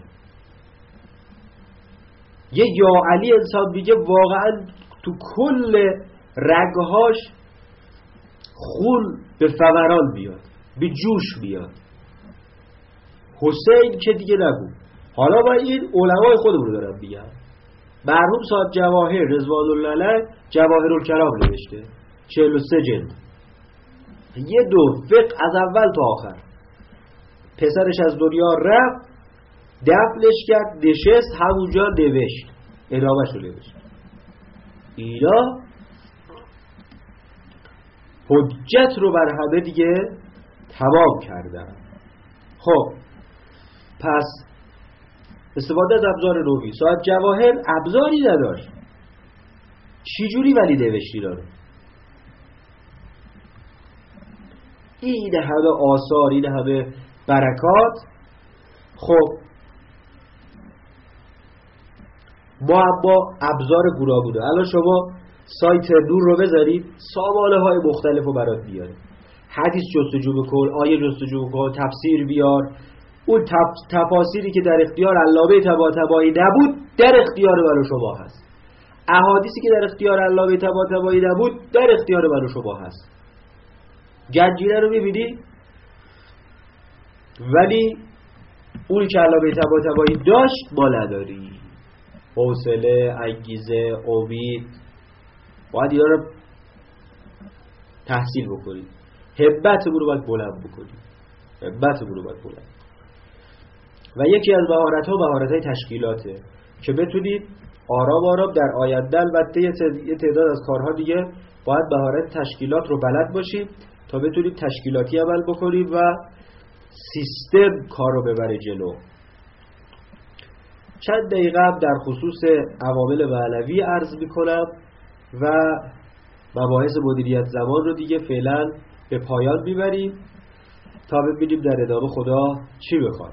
S1: یه یا علی انسان میگه واقعا تو کل رگهاش خون به فوران بیاد، به جوش بیاد. حسین که دیگه نگو. حالا من این علمای خودمون رو دارم میگم. مرحوم صاحب جواهر رضوان الله علیه جواهرالکلام نوشته 43 جلد، یه دو فقه از اول تا آخر. پسرش از دنیا رفت، دفنش کرد، نشست همونجا نوشت، ادامه‌ش رو نوشت. اینا حجت رو بر همه دیگه تمام کردن. خب پس استفاده از ابزار نوعی. صاحب جواهر ابزاری نداشت، چی جوری ولی نوشتی داره؟ این همه آثار، این همه برکات. خب ما ابزار گوناگونه. الان شما سایت نور رو بذارید، سامانه های مختلف رو برات بیاره. حدیث جستجو بکن، آیه جستجو بکن، تفسیر بیار. اون تفاسیری که در اختیار علامه طباطبایی نبود در اختیار من و شما هست. احادیثی که در اختیار علامه طباطبایی نبود در اختیار من و شما هست. گنجینه رو میبینی، ولی اونی که علامه طباطبایی داشت ما نداری. حوصله، انگیزه، امید، باید اینا رو تحصیل بکنید. همتمون رو باید بلند بکنید. همتمون رو باید بلند. و یکی از مهارت‌ها مهارت‌های تشکیلاته. که بتونید آرام آرام در آینده البته یه تعداد از کارها دیگه باید مهارت تشکیلات رو بلد باشید تا بتونید تشکیلاتی عمل بکنید و سیستم کار رو ببره جلو. چند دقیقه در خصوص عوامل معنوی عرض میکنم و مباحث مدیریت زمان رو دیگه فعلا به پایان میبریم تا ببینیم در ادامه خدا چی بخواد.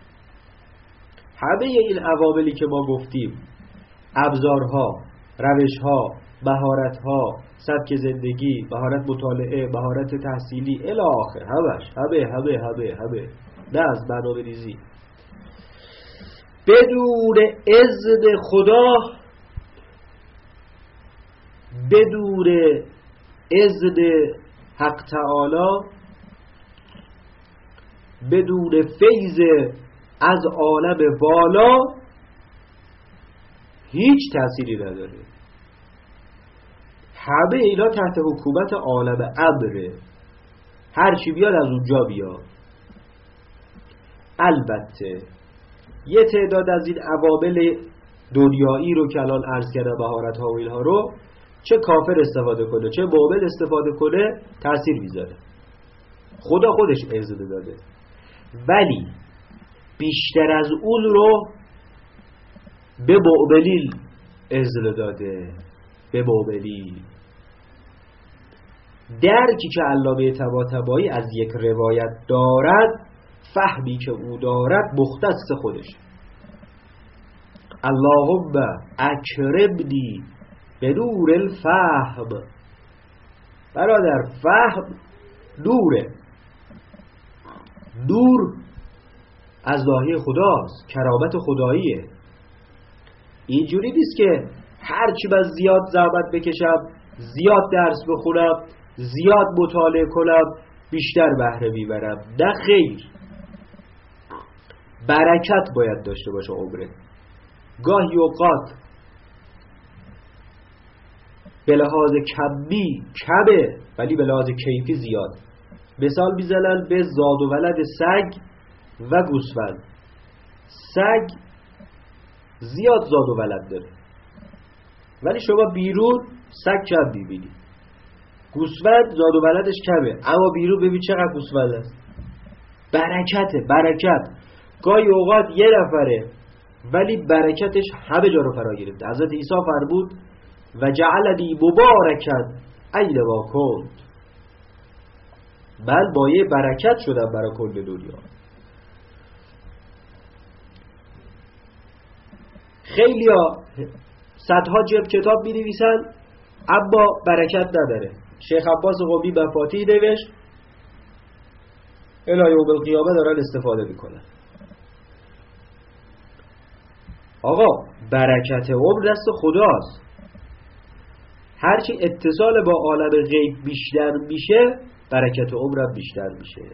S1: همه این عواملی که ما گفتیم، ابزارها، روشها، مهارتها، سبک زندگی، مهارت مطالعه، مهارت تحصیلی الی آخر، همه نه از برنامه‌ریزی، بدون اذن خدا، بدون اذن حق تعالی، بدون فیض از عالم بالا هیچ تأثیری نداره. همه اینا تحت حکومت عالم امره، هر چی بیاد از اونجا بیاد. البته یه تعداد از این عوامل دنیایی رو که الان عرض کردم، مهارت ها و اینها رو چه کافر استفاده کنه چه مؤمن استفاده کنه تأثیر میذاره، خدا خودش اجازه داده. ولی بیشتر از اون رو به مؤمنین اجازه داده، به مؤمنین. درکی که علامه طباطبایی از یک روایت دارد، فهمی که او دارد مختص خودش. اللهم اکرمنی به نور الفهم. برادر فهم نوره، نور از ناحیه خداست، کرامت خداییه. اینجوری نیست که هرچی من زیاد زحمت بکشم، زیاد درس بخونم، زیاد مطالعه کنم بیشتر بهره میبرم. نه خیر، برکت باید داشته باشه عمره. گاهی اوقات به لحاظ کمی کمه ولی به لحاظ کیفی زیاد. مثال میزنن به زاد و ولد سگ و گوسفند. سگ زیاد زاد و ولد داره ولی شما بیرون سگ کم میبینی. گوسفند زاد و ولدش کمه اما بیرون ببین چقدر گوسفند است. برکته، برکت. گاهی اوقات یه نفره ولی برکتش همه جا رو فرا گرفته. حضرت عیسی فرمود و جعلنی مبارکا اینما کنت، من مایه برکت شدم برای کل دنیا. خیلی ها صدها جلد کتاب می نویسن اما برکت نداره. شیخ عباس قمی مفاتیح نوشت، الی یوم القیامه دارن استفاده میکنن. آقا برکت عمر دست خداست. هرچی اتصال با عالم غیب بیشتر میشه برکت عمرم بیشتر میشه.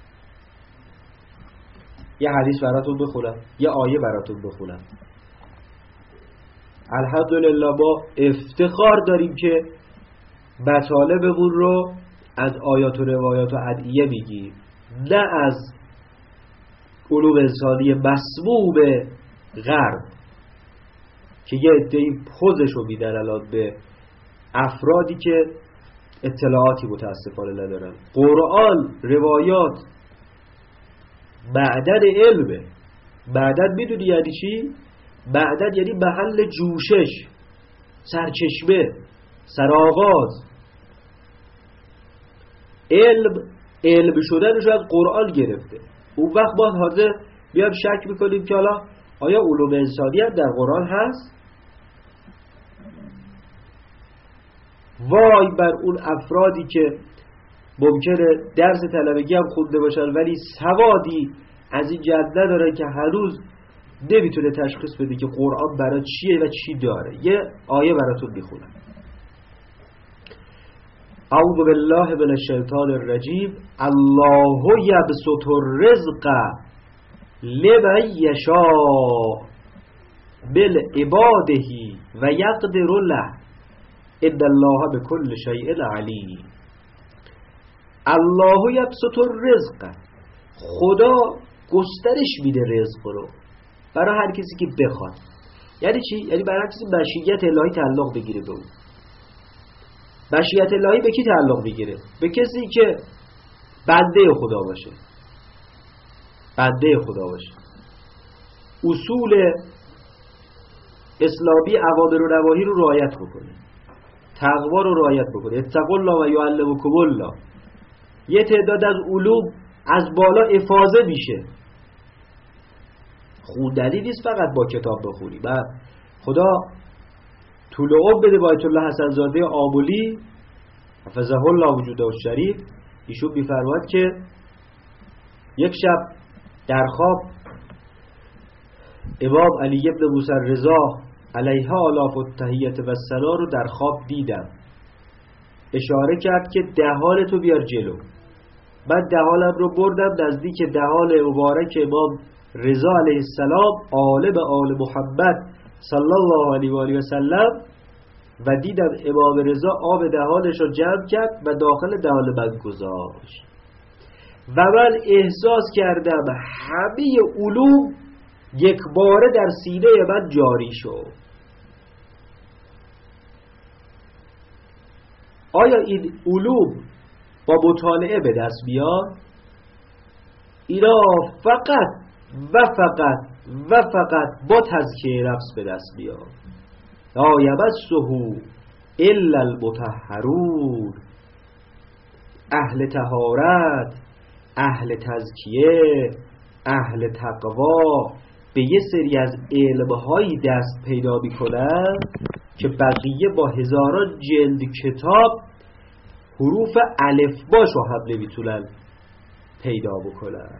S1: یه حدیث براتون بخونم، یه آیه براتون بخونم. الحمدلله ما افتخار داریم که مطالبمون رو از آیات و روایات و ادعیه میگیم، نه از علوم انسانی مسموم غرب که یه عده‌ای پوزش رو میدن الان به افرادی که اطلاعاتی متاسفانه ندارن. قرآن، روایات معدن علمه. معدن میدونی یعنی چی؟ معدن یعنی محل جوشش، سرچشمه، سرآغاز. علم شدنش از قرآن گرفته. اون وقت ما حاضر بیام شک میکنیم که حالا آیا علوم انسانیت در قرآن هست؟ وای بر اون افرادی که ممکنه درس طلبگی هم خونده باشن ولی سوادی از این جهت نداره که هنوز نمیتونه تشخیص بده که قرآن برای چیه و چی داره. یه آیه براتون میخونم. اعوذ بالله من الشیطان الرجیم. الله یبسط الرزق لمن یشاء من عباده و یقدر له ان الله بكل شیء علیم. الله یبسط الرزق، خدا گسترش میده رزق رو برای هر کسی که بخواد. یعنی چی؟ یعنی برای چیزی مشیت الهی تعلق بگیره به اون. مشیت الهی به کی تعلق بگیره؟ به کسی که بنده خدا باشه. بنده خدا باشه. اصول اسلامی اوامر و نواهی رو رعایت بکنه، تقوا رو رعایت بکنه. اتقوا الله و یعلمکم الله. یه تعداد از علوم از بالا افاضه میشه، خوندنی نیست فقط با کتاب بخونی. و خدا طول عمر بده با آیت الله حسن زاده آملی حفظه الله وجوده الشریف، ایشون میفرماد که یک شب در خواب امام علی ابن موسی رضا علیه آلاف التحیت و الثنا رو در خواب دیدم. اشاره کرد که دهانتو بیار جلو. من دهانم رو بردم نزدیک دهان مبارک امام رضا علیه السلام، عالم آل محمد صلی الله علیه و آله و سلم، و دیدم امام رضا آب دهانش رو جمع کرد و داخل دهان من گذاشت و من احساس کردم همه علوم یک باره در سینه من جاری شد. آیا این علوم با مطالعه به دست بیاد؟ اینا فقط و فقط با تزکیه نفس به دست بیاد. لا یمسه الا المطهرون. اهل طهارت، اهل تزکیه، اهل تقوا به یه سری از علم‌هایی دست پیدا می‌کنن که بقیه با هزاران جلد کتاب حروف الفباش رو هم نمیتونن پیدا بکنن.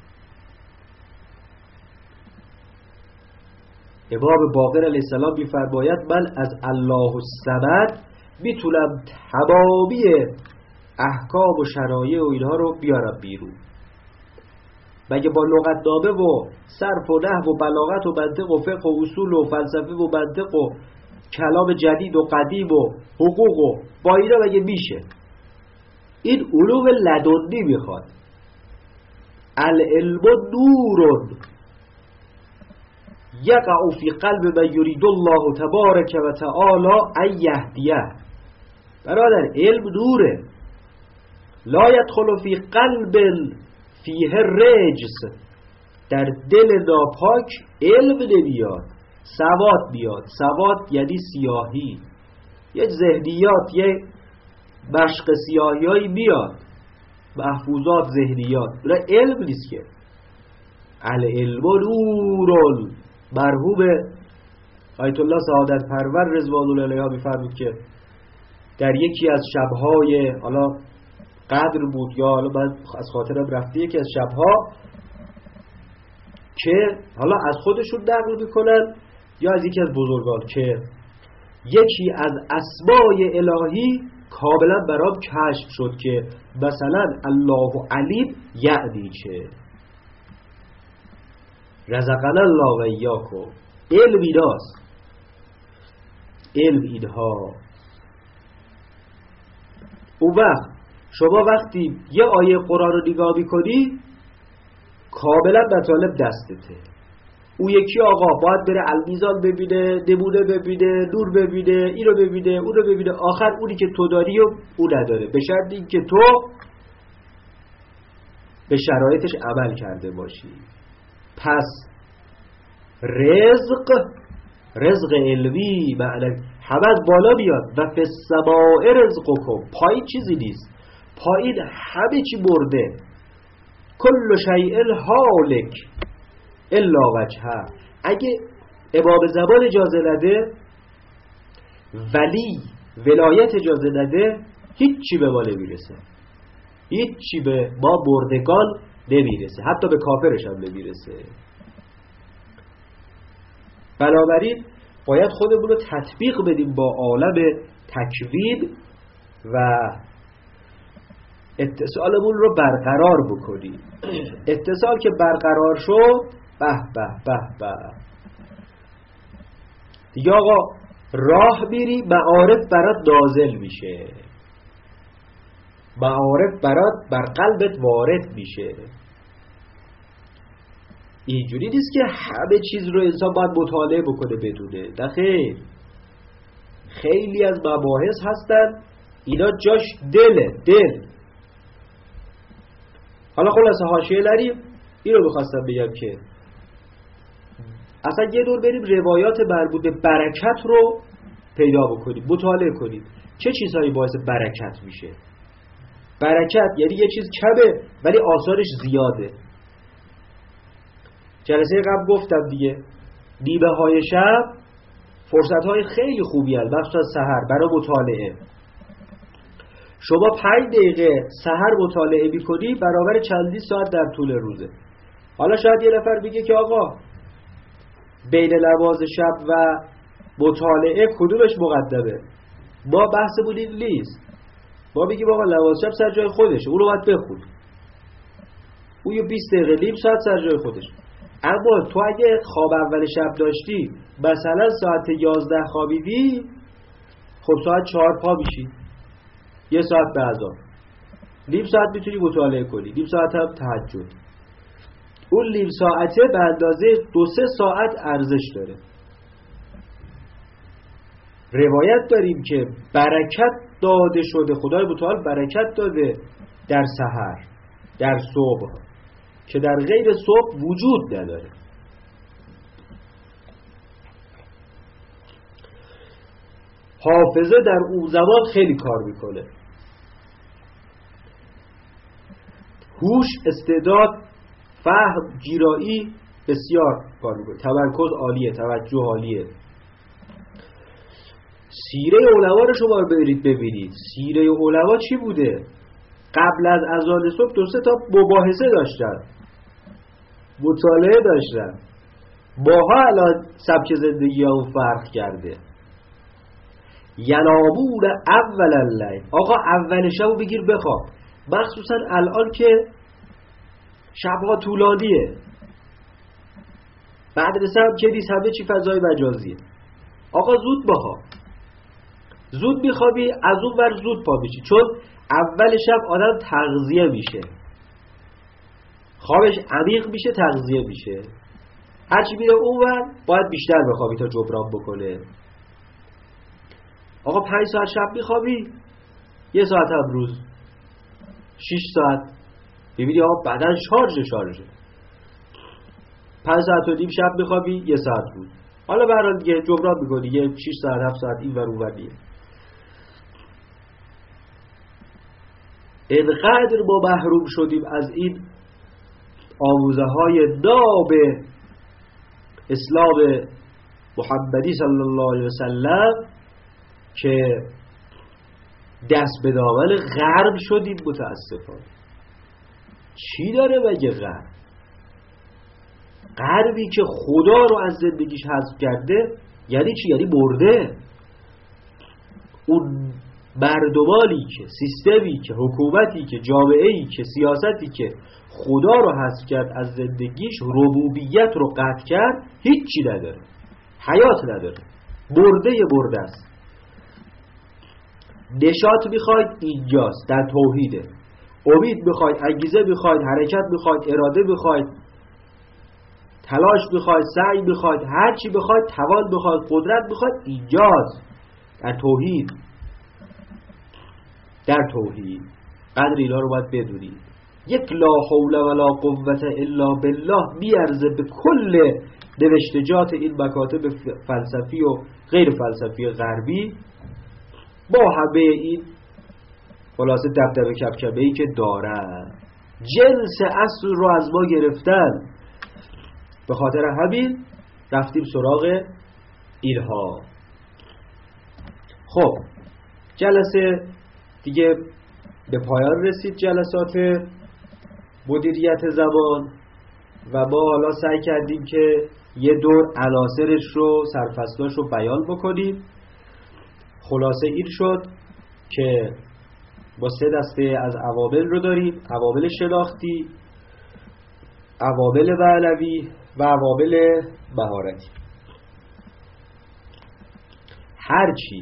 S1: امام باقر علیه السلام می‌فرماید من از الله الصمد میتونم تمامی احکام و شرایع و اینها رو بیارم بیرون. مگه با لغتنامه و صرف و نحو و بلاغت و منطق و فقه و اصول و فلسفه و منطق و کلام جدید و قدیم و حقوق و با اینا مگه میشه؟ این علوم لدنی میخواد. العلم نور یقع فی قلب من یرید الله تبارک و تعالی ان یهدیه. برادر، علم نوره. لا یدخل فی قلب فیه رجس. در دل ناپاک علم نمیاد، سواد بیاد. سواد یعنی سیاهی، یک ذهنیات، یک مشق سیاهیایی بیاد، محفوظات، ذهنیات. علم نیست که. العلم نور. مرحوم آیت الله سعادت پرور رضوان الله علیها میفرمود که در یکی از شبهای حالا قدر بود یا حالا من از خاطرم رفته یکی از شبها که حالا از خودشون نقل میکنن یا از یکی از بزرگان که یکی از اسمای الهی کاملا برام کشف شد که مثلا الله علیم یعنی چه. رزقنا الله و ایاکم. علم ایناست، علم اینها. اون وقت شما وقتی یه آیه قرآن رو نگاه میکنی کاملا مطالب دستته. اون یکی آقا باید بره المیزان ببینه، نمونه ببینه، نور ببینه، این رو ببینه، اون رو ببینه، آخر اونی که تو داری و اون نداره، به شرط این که تو به شرایطش عمل کرده باشی. پس رزق علمی معنی همه از بالا بیاد. و فی السماء رزقکم. پایین چیزی نیست، پایین همه چی مرده. کل شیء هالک الا وجهه. اگه امام زمان اجازه نده، ولی ولایت اجازه نده، هیچی به ما نمیرسه، هیچی به ما مردگان نمیرسه، حتی به کافرش هم نمیرسه. بنابراین باید خودمون رو تطبیق بدیم با عالم تکوین و اتصالمون رو برقرار بکنیم. اتصال که برقرار شد، به به به به دیگه آقا راه میری، معارف برات نازل میشه، معارف برات بر قلبت وارد میشه. اینجوری نیست که همه چیز رو انسان باید مطالعه بکنه بدونه. نه خیر، خیلی از مباحث هستن اینا جاش دل. حالا خلاصه حاشیه نریم، این رو میخواستم بگم که اصلا یه دور بریم روایات مربوط به برکت رو پیدا بکنیم، مطالعه کنیم چه چیزهایی باعث برکت میشه. برکت یعنی یه چیز کمه ولی آثارش زیاده. جلسه قبل گفتم دیگه، نیمه های شب فرصت های خیلی خوبی هست، مخصوصا سحر برای مطالعه. شما 5 دقیقه سحر مطالعه میکنی برابر چندین ساعت در طول روزه. حالا شاید یه نفر بگه که آقا بین نماز شب و مطالعه کدومش مقدمه؟ ما بحثمون این نیست. ما میگیم آقا نماز شب سر جای خودشه، اون رو باید بخون، اون یه 20 دقیقه نیم ساعت سر جای خودش. اما تو اگه خواب اول شب داشتی مثلا ساعت 11 خوابیدی، خب ساعت 4 پا میشی، یه ساعت بعدا نیم ساعت میتونی مطالعه کنی، نیم ساعت هم تهجد. اون نیم ساعته به اندازه 2-3 ساعت ارزش داره. روایت داریم که برکت داده شده، خدای متعال برکت داده در سحر، در صبح، که در غیر صبح وجود نداره. حافظه در اون زمان خیلی کار میکنه، هوش، استعداد، فهم، جیرایی بسیار کار میکنه، تمرکز عالیه، توجه عالیه. سیره علما رو شما برید ببینید، سیره علما چی بوده؟ قبل از اذان صبح 2-3 تا مباحثه داشتن، مطالعه داشتن. ماها الان سبک زندگی ها فرق کرده. ینامون اول اللیل، آقا اول شب بگیر بخواب، مخصوصا الان که شبها طولانیه، بعد رسم که نیست، همه چی فضای مجازیه. آقا زود بخواب، زود میخوابی، از اون ور زود پا میشی، چون اول شب آدم تغذیه میشه، خوابش عمیق میشه، تغذیه میشه، هرچی میره اون ور باید بیشتر بخوابی تا جبران بکنه. آقا 5 ساعت شب میخوابی، 1 ساعت هم روز، 6 ساعت، ببینی آقا بدن شارژه. 5 ساعت و نیم شب میخوابی، 1 ساعت روز، حالا برای دیگه جبران میکنی، یه 6 ساعت 7 ساعت این ور اون ور دیگه. اینقدر ما محروم شدیم از این آموزه های ناب اسلام محمدی صلی الله علیه وسلم که دست به دامن غرب شدیم متاسفانه. چی داره مگه غرب؟ غربی که خدا رو از زندگیش حذف کرده یعنی چی؟ یعنی مرده. اون مردمانی که، سیستمی که، حکومتی که، جامعه‌ای که، سیاستی که خدا رو حذف کرد از زندگیش، ربوبیت رو قطع کرد، هیچی نداره، حیات نداره، مرده است. نشاط میخواید اینجاست، در توحیده. امید میخواید، انگیزه میخواید، حرکت میخواید، اراده میخواید، تلاش میخواید، سعی میخواید، هر چی میخواید، توان میخواید، قدرت میخواید، اینجاست، در توحید. در توحید قدر اینا رو باید بدونید. یک لا حول ولا قوة الا بالله میارزه به کل نوشتجات این مکاتب فلسفی و غیر فلسفی غربی، با همه این خلاصه دبدبه کبکبه‌ای که دارن، جنس اصل رو از ما گرفتن. به خاطر همین رفتیم سراغ اینها. خب جلسه دیگه به پایان رسید، جلسات مدیریت زمان، و ما حالا سعی کردیم که یه دور عناصرش رو، سرفصلاش رو بیان بکنیم. خلاصه این شد که با 3 دسته از عوامل رو داریم: عوامل شناختی، عوامل معنوی و عوامل مهارتی. هرچی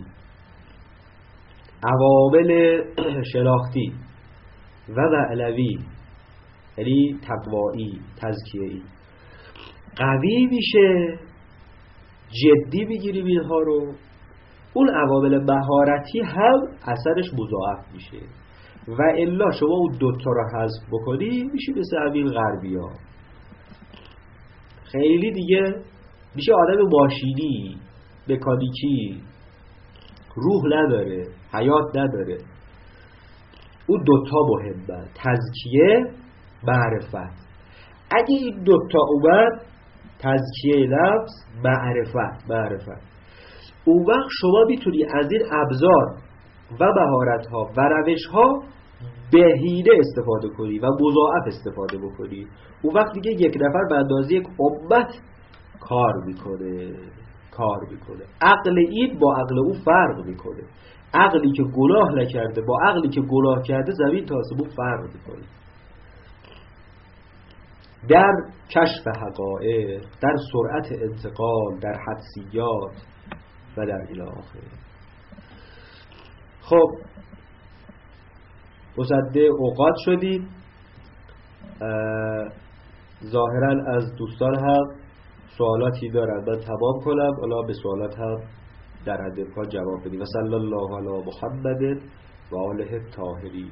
S1: عوامل شناختی و معنوی، یعنی تقوایی، تزکیه‌ای، قوی میشه، جدی بگیریم اینها رو، اون عوامل مهارتی هم اثرش مضاعف میشه. و الا شما اون دوتا رو حذف بکنی میشه مثل همین غربی ها، خیلی دیگه میشه آدم ماشینی، مکانیکی، روح نداره، حیات نداره. اون دوتا مهمه، تزکیه، معرفت. اگه این دوتا اومد، تزکیه نفس، معرفت، اون وقت شما میتونی از این ابزار و مهارت‌ها و روش‌ها بهینه استفاده کنی و مضاعف استفاده بکنی. اون وقت دیگه یک نفر به اندازه یک امت کار میکنه. عقل این با عقل او فرق میکنه. عقلی که گناه نکرده با عقلی که گناه کرده زمین تا آسمون فرق میکنه. در کشف حقایق، در سرعت انتقال، در حدسیات و در الی آخر. خب مصدق اوقات شدید. ظاهرا از دوستان هم سوالاتی دارن، من تمام کنم، حالا به سوالات هم در حد امکان جواب بدیم. و صلی الله علی محمد و آله الطاهرین.